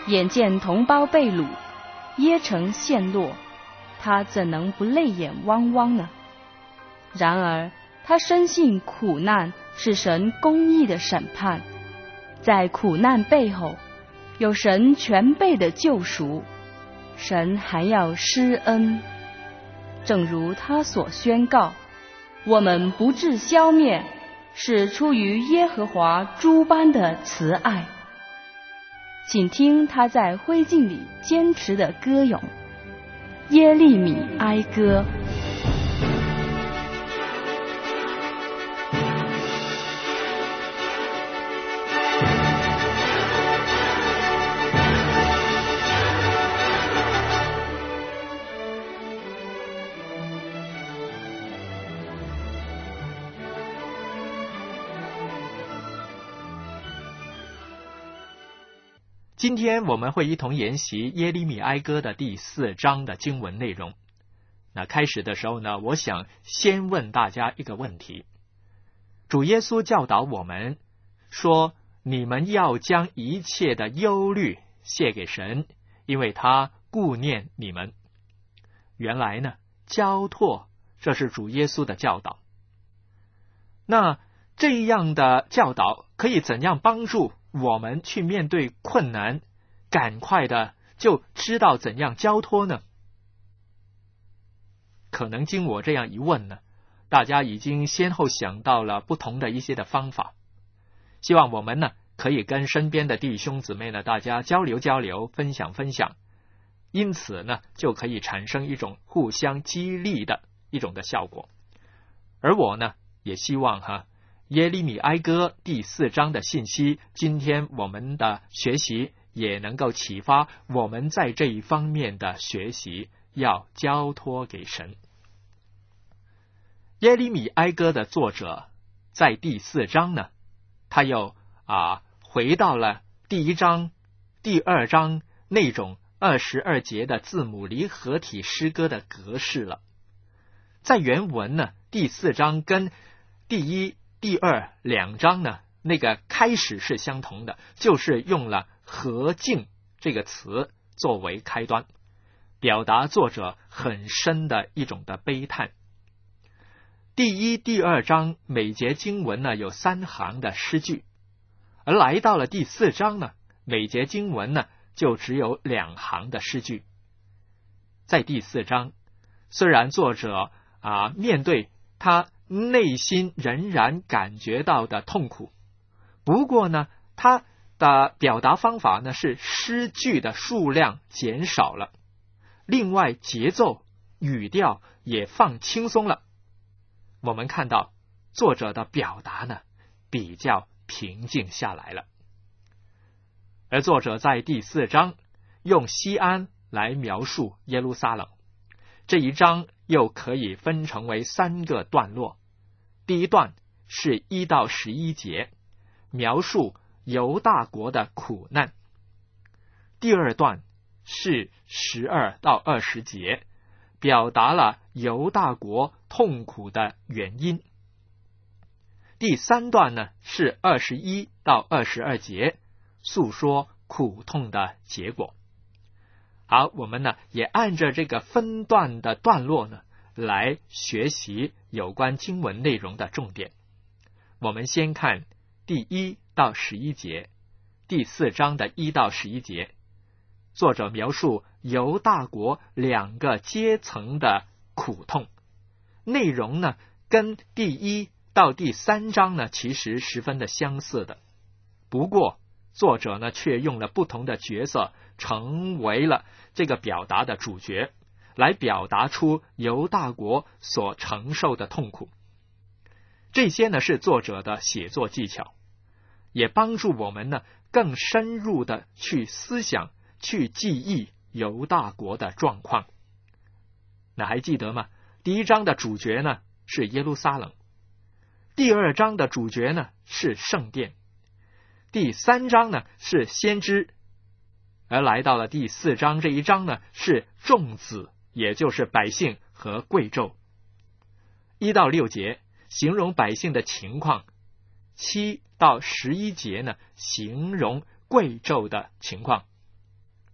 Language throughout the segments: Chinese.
眼见同胞被掳，耶城陷落，他怎能不泪眼汪汪呢？然而他深信苦难是神公义的审判，在苦难背后有神全备的救赎，神还要施恩。正如他所宣告，我们不致消灭，是出于耶和华诸般的慈爱。请听他在灰烬里坚持的歌咏，耶利米哀歌。 今天我们会一同研习耶利米哀歌的第4章的经文内容。那开始的时候呢，我想先问大家一个问题。主耶稣教导我们说，你们要将一切的忧虑卸给神，因为他顾念你们。原来呢，交托，这是主耶稣的教导。那这样的教导可以怎样帮助我们去面对困难，赶快的就知道怎样交托呢？可能经我这样一问呢，大家已经先后想到了不同的一些的方法。希望我们呢可以跟身边的弟兄姊妹呢大家交流交流，分享分享，因此呢就可以产生一种互相激励的一种的效果。而我呢也希望耶利米哀歌第4章的信息，今天我们的学习也能够启发我们在这一方面的学习，要交托给神。耶利米哀歌的作者在第4章呢，他又回到了第1章、第2章那种22节的字母离合体诗歌的格式了。在原文呢，第4章跟第1、第2两章呢，那个开始是相同的，就是用了和敬这个词作为开端，表达作者很深的一种的悲叹。第1、第2章每节经文呢有3行的诗句，而来到了第4章呢，每节经文呢就只有2行的诗句。在第4章，虽然作者面对他内心仍然感觉到的痛苦，不过呢，他的表达方法呢是诗句的数量减少了，另外节奏、语调也放轻松了。我们看到作者的表达呢比较平静下来了。而作者在第4章用西安来描述耶路撒冷，这一章又可以分成为3个段落。第一段是1到11节，描述犹大国的苦难。第二段是12到20节，表达了犹大国痛苦的原因。第3段呢是21到22节，诉说苦痛的结果。好，我们呢也按照这个分段的段落呢来学习有关经文内容的重点。我们先看第1到11节，第4章的1到11节，作者描述犹大国2个阶层的苦痛，内容呢跟第1到第3章呢其实十分的相似的，不过作者呢却用了不同的角色成为了这个表达的主角，来表达出犹大国所承受的痛苦。这些呢是作者的写作技巧，也帮助我们呢更深入的去思想、去记忆犹大国的状况。那还记得吗？第1章的主角呢是耶路撒冷，第2章的主角呢是圣殿，第3章呢是先知，而来到了第4章这一章呢是众子，也就是百姓和贵胄。1到6节形容百姓的情况，7到11节呢形容贵胄的情况。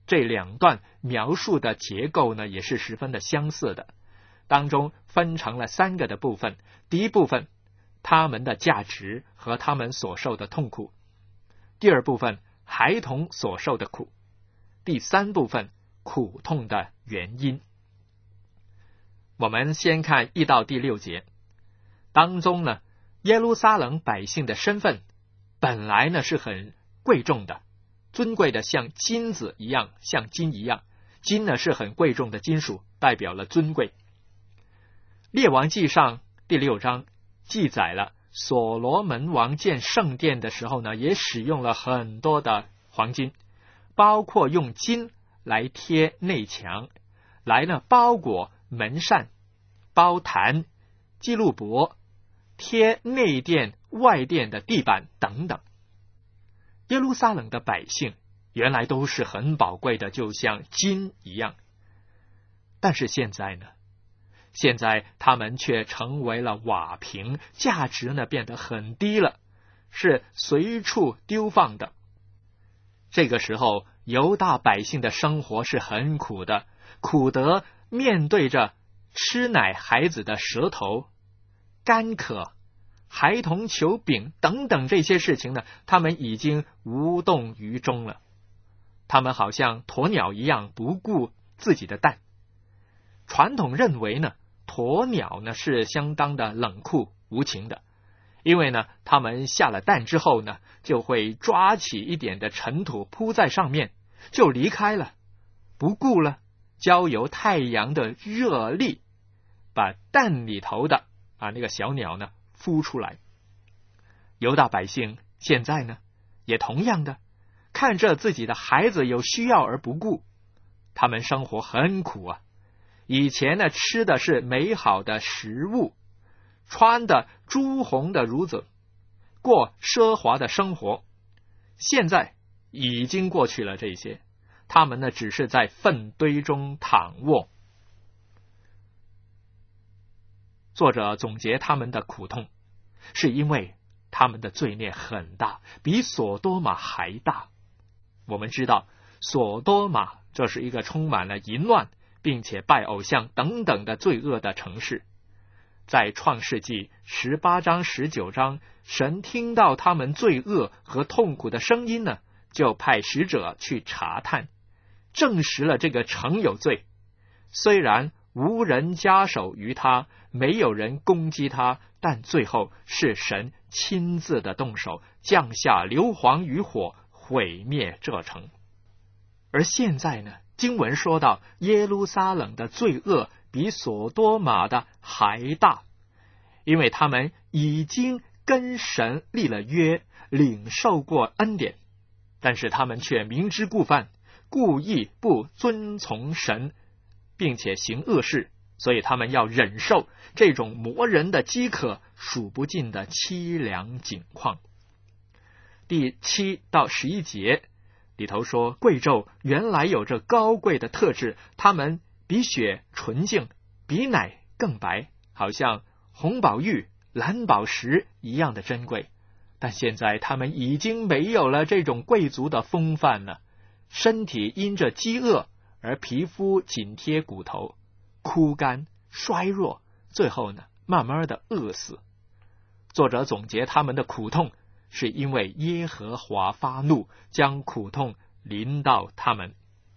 这两段描述的结构呢，也是十分的相似的。当中分成了3个的部分。第一部分，他们的价值和他们所受的痛苦；第二部分，孩童所受的苦；第3部分，苦痛的原因。我们先看1到第6节，当中呢，耶路撒冷百姓的身份本来呢是很贵重的，尊贵的像金子一样，像金一样。金呢是很贵重的金属，代表了尊贵。列王纪上第6章记载了所罗门王建圣殿的时候呢，也使用了很多的黄金，包括用金来贴内墙，来呢包裹门扇、包坛、基路伯，贴内殿、外殿的地板等等。耶路撒冷的百姓原来都是很宝贵的，就像金一样。但是现在呢，现在他们却成为了瓦瓶，价值呢变得很低了，是随处丢放的。这个时候，犹大百姓的生活是很苦的，苦得面对着吃奶孩子的舌头、干渴、孩童求饼等等这些事情呢，他们已经无动于衷了。他们好像鸵鸟一样不顾自己的蛋。传统认为呢，鸵鸟呢是相当的冷酷无情的，因为呢，他们下了蛋之后呢，就会抓起一点的尘土铺在上面，就离开了，不顾了交由太阳的热力，把蛋里头的那个小鸟呢孵出来。犹大百姓现在呢，也同样的看着自己的孩子有需要而不顾，他们生活很苦啊。以前呢，吃的是美好的食物，穿的朱红的褥子，过奢华的生活。现在已经过去了这些，他们呢只是在粪堆中躺卧。作者总结他们的苦痛，是因为他们的罪孽很大，比所多玛还大。我们知道，所多玛这是一个充满了淫乱并且拜偶像等等的罪恶的城市。在创世纪18章19章，神听到他们罪恶和痛苦的声音呢，就派使者去查探，证实了这个城有罪。虽然无人加手于他，没有人攻击他，但最后是神亲自的动手，降下硫磺与火，毁灭这城。而现在呢，经文说到耶路撒冷的罪恶比所多玛的还大，因为他们已经跟神立了约，领受过恩典，但是他们却明知故犯，故意不遵从神，并且行恶事，所以他们要忍受这种磨人的饥渴，数不尽的凄凉景况。第7到11节里头说，贵胄原来有着高贵的特质，他们比雪纯净，比奶更白，好像红宝玉、蓝宝石一样的珍贵。但现在他们已经没有了这种贵族的风范了，身体因着饥饿而皮肤紧贴骨头，枯干衰弱，最后呢，慢慢的饿死。作者总结他们的苦痛，是因为耶和华发怒，将苦痛临到他们。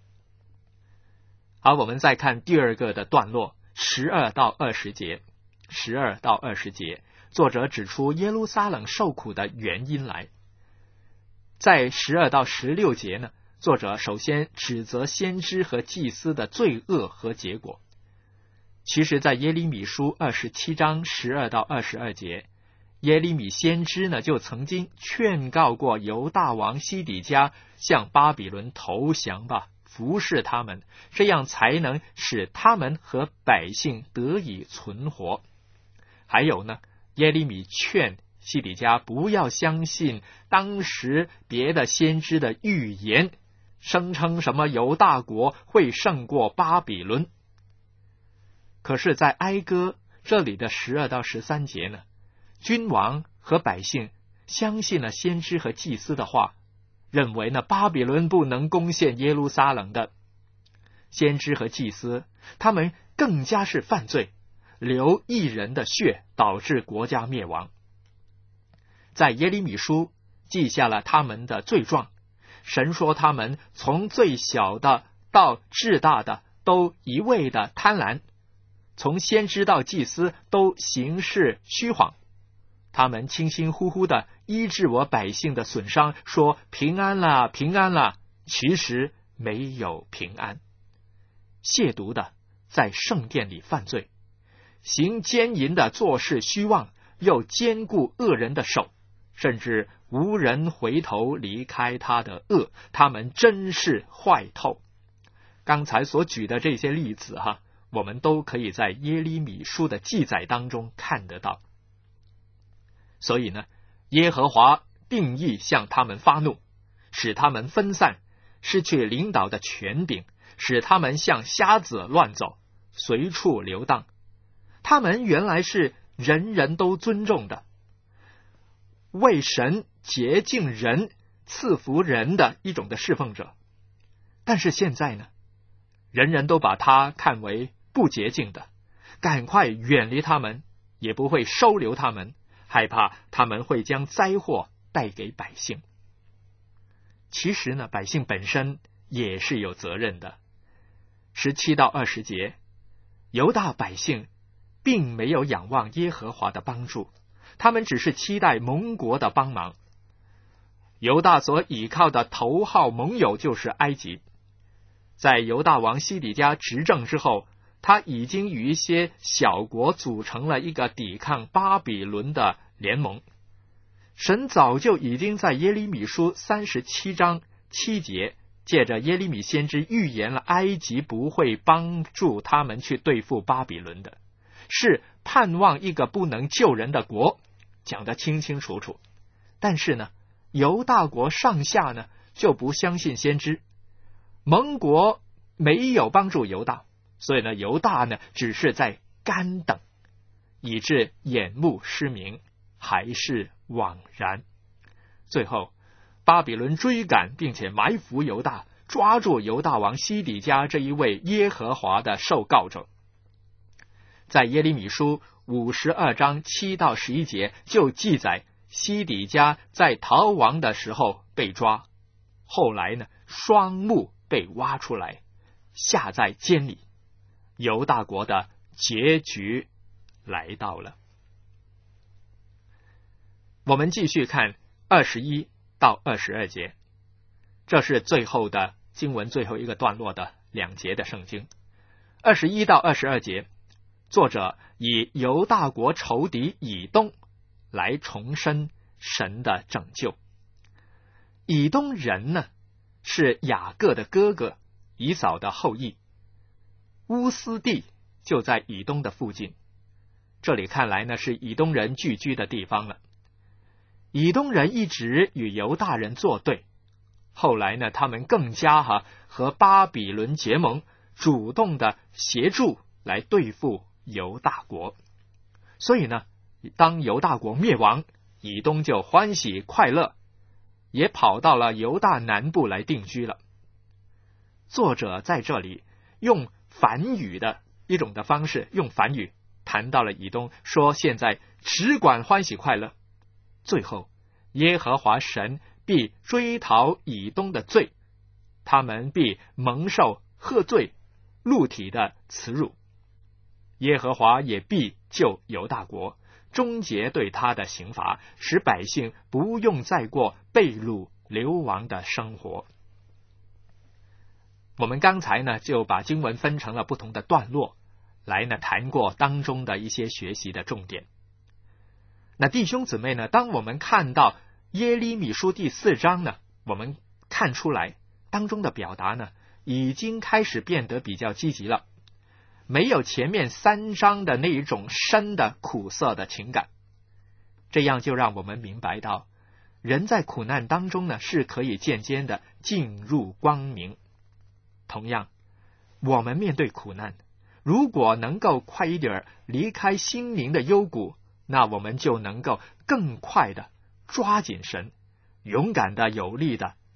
好，我们再看第2个的段落，12到20节。12到20节，作者指出耶路撒冷受苦的原因来。在12到16节呢，作者首先指责先知和祭司的罪恶和结果。其实在耶利米书27章12到22节，耶利米先知呢就曾经劝告过犹大王西底家向巴比伦投降吧，服侍他们，这样才能使他们和百姓得以存活。还有呢，耶利米劝西底家不要相信当时别的先知的预言，声称什么犹大国会胜过巴比伦。可是在哀歌这里的12到13节呢，君王和百姓相信了先知和祭司的话， 认为呢巴比伦不能攻陷耶路撒冷的。先知和祭司他们更加是犯罪，流义人的血，导致国家灭亡。在耶利米书记下了他们的罪状，神说他们从最小的到至大的都一味的贪婪，从先知到祭司都行事虚谎，他们轻轻呼呼的医治我百姓的损伤，说平安了，平安了，其实没有平安。亵渎的在圣殿里犯罪，行奸淫的做事虚妄，又坚固恶人的手，甚至无人回头离开他的恶，他们真是坏透。刚才所举的这些例子我们都可以在耶利米书的记载当中看得到。所以呢，耶和华定义向他们发怒，使他们分散，失去领导的权柄，使他们像瞎子乱走，随处游荡。他们原来是人人都尊重的，为神洁净人、赐福人的一种的侍奉者，但是现在呢，人人都把他看为不洁净的，赶快远离他们，也不会收留他们，害怕他们会将灾祸带给百姓。其实呢，百姓本身也是有责任的。17到20节，犹大百姓并没有仰望耶和华的帮助，他们只是期待盟国的帮忙。犹大所倚靠的头号盟友就是埃及。在犹大王西底家执政之后，他已经与一些小国组成了一个抵抗巴比伦的联盟。神早就已经在耶利米书37章7节，借着耶利米先知预言了埃及不会帮助他们去对付巴比伦的，是盼望一个不能救人的国，讲得清清楚楚。但是呢，犹大国上下呢就不相信先知，盟国没有帮助犹大，所以呢，犹大呢只是在干等，以致眼目失明，还是枉然。最后巴比伦追赶并且埋伏犹大，抓住犹大王西底家这一位耶和华的受告者。在耶利米书52章7到11节就记载，西底家在逃亡的时候被抓，后来呢，双目被挖出来，下在监里。犹大国的结局来到了。我们继续看21到22节，这是最后的经文最后一个段落的2节的圣经。21到22节，作者以犹大国仇敌以东来重申神的拯救。以东人呢，是雅各的哥哥以扫的后裔，乌斯地就在以东的附近，这里看来呢是以东人聚居的地方了。以东人一直与犹大人作对，后来呢，他们更加和巴比伦结盟，主动的协助来对付犹大国。所以呢，当犹大国灭亡，以东就欢喜快乐，也跑到了犹大南部来定居了。作者在这里用反语的一种的方式，用反语谈到了以东，说现在只管欢喜快乐。最后耶和华神必追讨以东的罪，他们必蒙受喝罪、露体的耻辱。耶和华也必救犹大国，终结对他的刑罚，使百姓不用再过被掳流亡的生活。我们刚才呢就把经文分成了不同的段落，来呢谈过当中的一些学习的重点。那弟兄姊妹呢，当我们看到耶利米书第4章呢，我们看出来当中的表达呢已经开始变得比较积极了，没有前面3章的那一种深的苦涩的情感。这样就让我们明白到，人在苦难当中呢是可以渐渐的进入光明。同样，我们面对苦难，如果能够快一点离开心灵的幽谷，那我们就能够更快的抓紧神，勇敢的有力的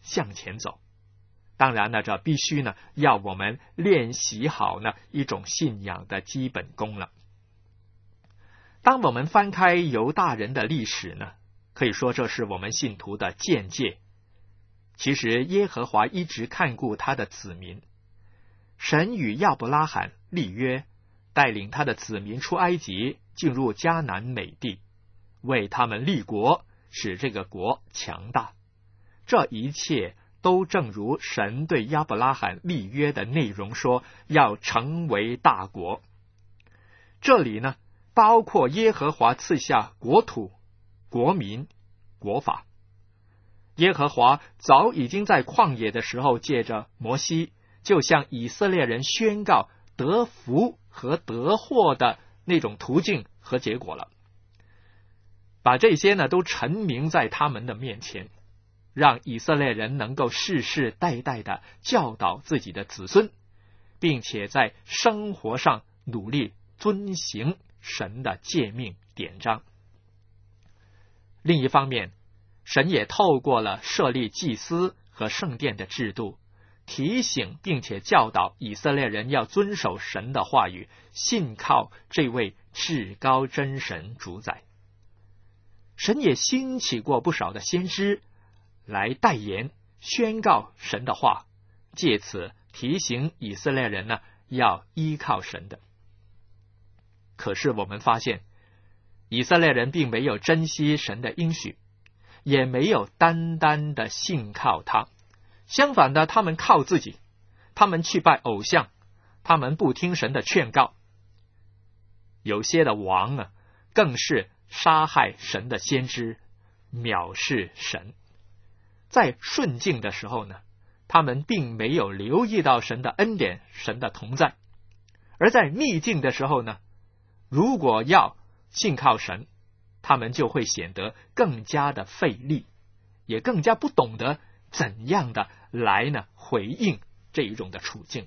向前走。当然呢，这必须呢要我们练习好呢一种信仰的基本功了。当我们翻开犹大人的历史呢，可以说这是我们信徒的见解。其实耶和华一直看顾他的子民，神与亚伯拉罕立约，带领他的子民出埃及，进入迦南美地，为他们立国，使这个国强大。这一切都正如神对亚伯拉罕立约的内容说，要成为大国。这里呢，包括耶和华赐下国土、国民、国法。耶和华早已经在旷野的时候，借着摩西，就向以色列人宣告得福和得祸的那种途径和结果了，把这些呢都陈明在他们的面前，让以色列人能够世世代代的教导自己的子孙，并且在生活上努力遵行神的诫命典章。另一方面，神也透过了设立祭司和圣殿的制度，提醒并且教导以色列人要遵守神的话语，信靠这位至高真神主宰。神也兴起过不少的先知来代言宣告神的话，借此提醒以色列人呢要依靠神的。可是我们发现，以色列人并没有珍惜神的应许，也没有单单的信靠他，相反的，他们靠自己，他们去拜偶像，他们不听神的劝告。有些的王啊，更是杀害神的先知，藐视神。在顺境的时候呢，他们并没有留意到神的恩典，神的同在；而在逆境的时候呢，如果要信靠神，他们就会显得更加的费力，也更加不懂得怎样的来呢回应这一种的处境。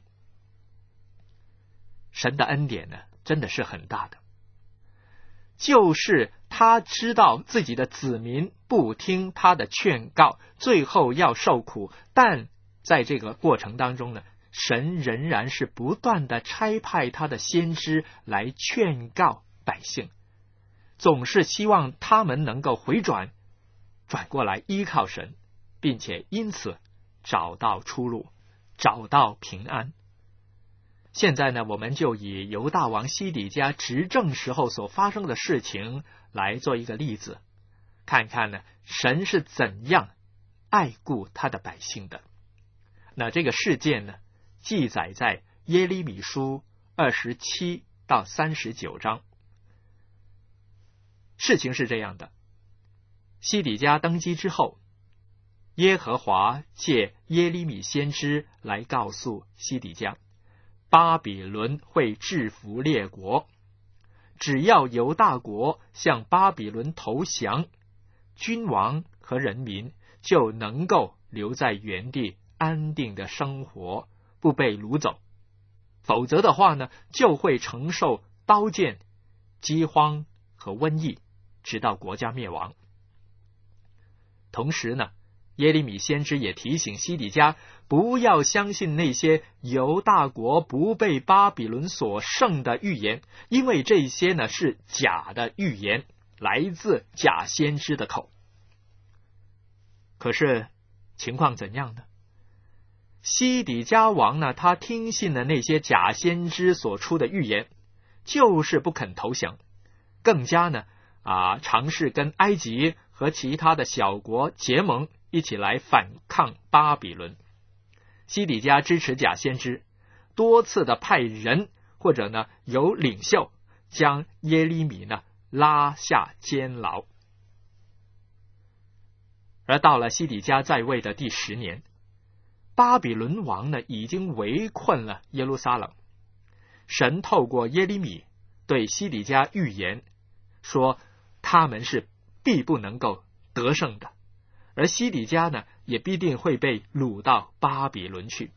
神的恩典呢，真的是很大的，就是他知道自己的子民不听他的劝告，最后要受苦，但在这个过程当中呢，神仍然是不断的差派他的先知来劝告百姓，总是希望他们能够回转过来依靠神，并且因此找到出路，找到平安。现在呢，我们就以犹大王西底家执政时候所发生的事情来做一个例子，看看呢神是怎样爱顾他的百姓的。那这个事件呢，记载在耶利米书27到39章。事情是这样的，西底家登基之后，耶和华借耶利米先知来告诉西底家，巴比伦会制服列国，只要犹大国向巴比伦投降，君王和人民就能够留在原地安定的生活，不被掳走。否则的话呢，就会承受刀剑、饥荒和瘟疫，直到国家灭亡。同时呢，耶利米先知也提醒西底家不要相信那些犹大国不被巴比伦所胜的预言，因为这些呢是假的预言，来自假先知的口。可是情况怎样呢？西底家王呢，他听信了那些假先知所出的预言，就是不肯投降，更加呢尝试跟埃及和其他的小国结盟，一起来反抗巴比伦。西底家支持假先知，多次的派人或者呢由领袖将耶利米呢拉下监牢。而到了西底家在位的第10年，巴比伦王呢已经围困了耶路撒冷。神透过耶利米对西底家预言说，他们是必不能够得胜的，而西底家呢也必定会被掳到巴比伦去。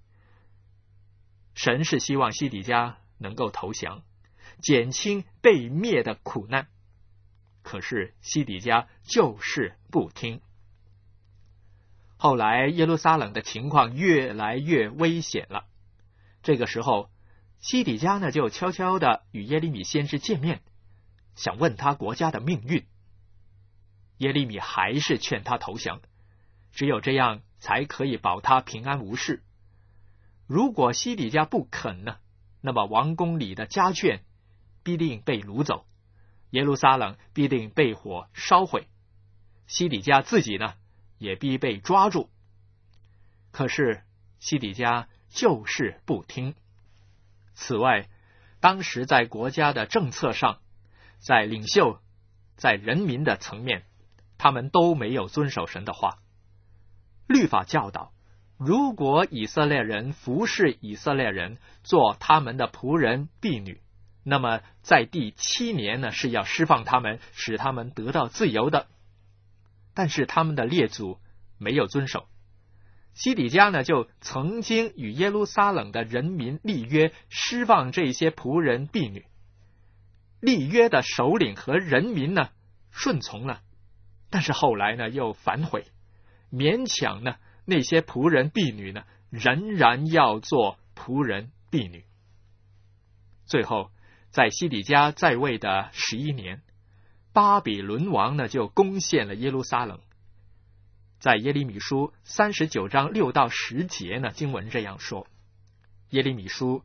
神是希望西底家能够投降，减轻被灭的苦难，可是西底家就是不听。 后来耶路撒冷的情况越来越危险了。这个时候，西底家呢就悄悄地与耶利米先知见面，想问他国家的命运。耶利米还是劝他投降，只有这样才可以保他平安无事。如果西底家不肯呢，那么王宫里的家眷必定被掳走，耶路撒冷必定被火烧毁，西底家自己呢也必被抓住。可是西底家就是不听。此外，当时在国家的政策上，在领袖，在人民的层面，他们都没有遵守神的话。律法教导，如果以色列人服侍以色列人，做他们的仆人婢女，那么在第7年呢是要释放他们，使他们得到自由的。但是他们的列祖没有遵守。西底家呢就曾经与耶路撒冷的人民立约，释放这些仆人婢女。立约的首领和人民呢顺从了，但是后来呢又反悔，勉强呢那些仆人婢女呢仍然要做仆人婢女。最后在西底家在位的11年，巴比伦王呢就攻陷了耶路撒冷。在耶利米书39章6到10节呢，经文这样说。耶利米书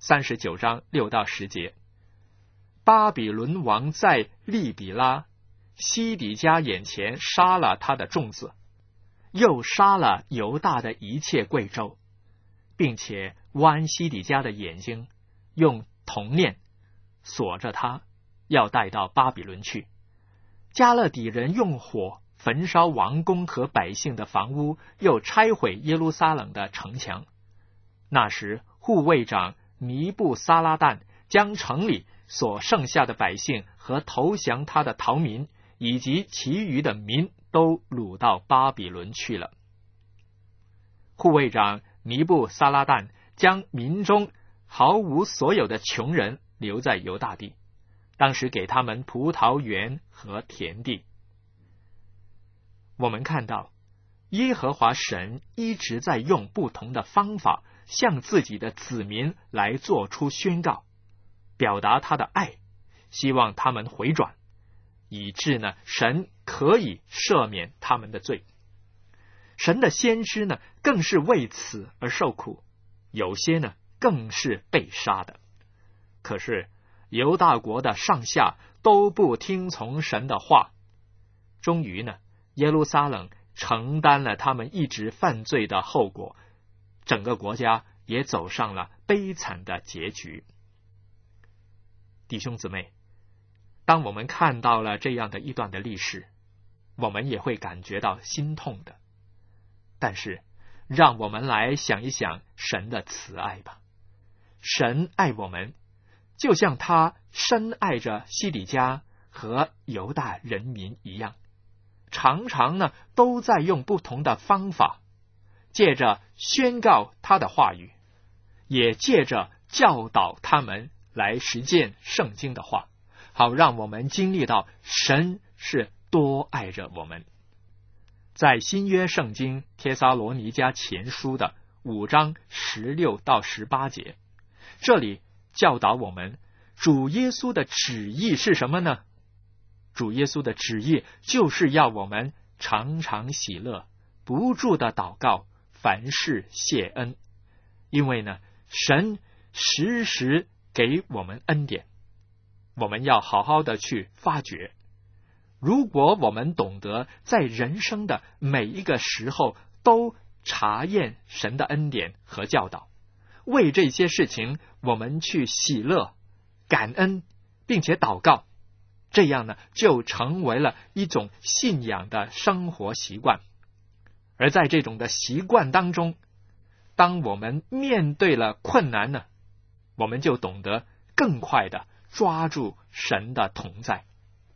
39章6到10节，巴比伦王在利比拉西底家眼前杀了他的众子，又杀了犹大的一切贵胄，并且剜西底家的眼睛，用铜链锁着他，要带到巴比伦去。加勒底人用火焚烧王宫和百姓的房屋，又拆毁耶路撒冷的城墙。那时护卫长尼布撒拉旦将城里所剩下的百姓和投降他的逃民以及其余的民都掳到巴比伦去了。护卫长尼布撒拉旦将民中毫无所有的穷人留在犹大地，当时给他们葡萄园和田地。我们看到耶和华神一直在用不同的方法向自己的子民来做出宣告，表达他的爱，希望他们回转，以致呢神可以赦免他们的罪。神的先知呢更是为此而受苦，有些呢更是被杀的。可是犹大国的上下都不听从神的话，终于呢耶路撒冷承担了他们一直犯罪的后果，整个国家也走上了悲惨的结局。弟兄姊妹，当我们看到了这样的一段的历史，我们也会感觉到心痛的。但是让我们来想一想神的慈爱吧。神爱我们，就像他深爱着西底家和犹大人民一样，常常呢都在用不同的方法，借着宣告他的话语，也借着教导他们来实践圣经的话，好让我们经历到神是多爱着我们。在新约圣经帖撒罗尼迦前书的5章16到18节，这里教导我们主耶稣的旨意是什么呢？主耶稣的旨意就是要我们常常喜乐，不住的祷告，凡事谢恩，因为呢神时时给我们恩典，我们要好好的去发掘。如果我们懂得在人生的每一个时候都查验神的恩典和教导，为这些事情我们去喜乐、感恩，并且祷告，这样呢就成为了一种信仰的生活习惯。而在这种的习惯当中，当我们面对了困难呢，我们就懂得更快的抓住神的同在。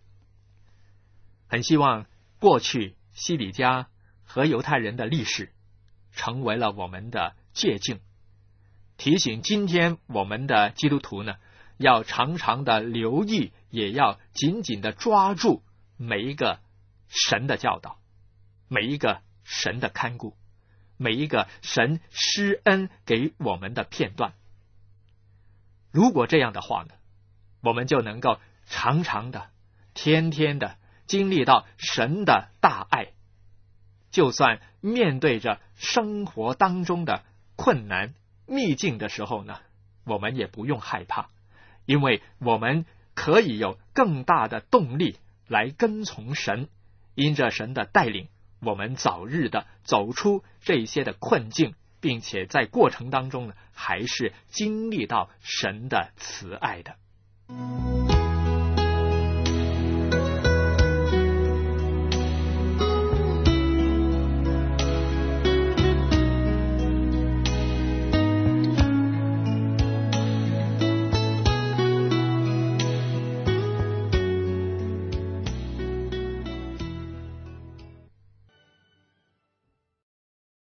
很希望过去西底家和犹太人的历史成为了我们的借鉴，提醒今天我们的基督徒呢，要常常的留意，也要紧紧的抓住每一个神的教导，每一个神的看顾，每一个神施恩给我们的片段。如果这样的话呢，我们就能够常常的、天天的经历到神的大爱，就算面对着生活当中的困难逆境的时候呢，我们也不用害怕，因为我们可以有更大的动力来跟从神，因着神的带领，我们早日的走出这些的困境，并且在过程当中呢，还是经历到神的慈爱的。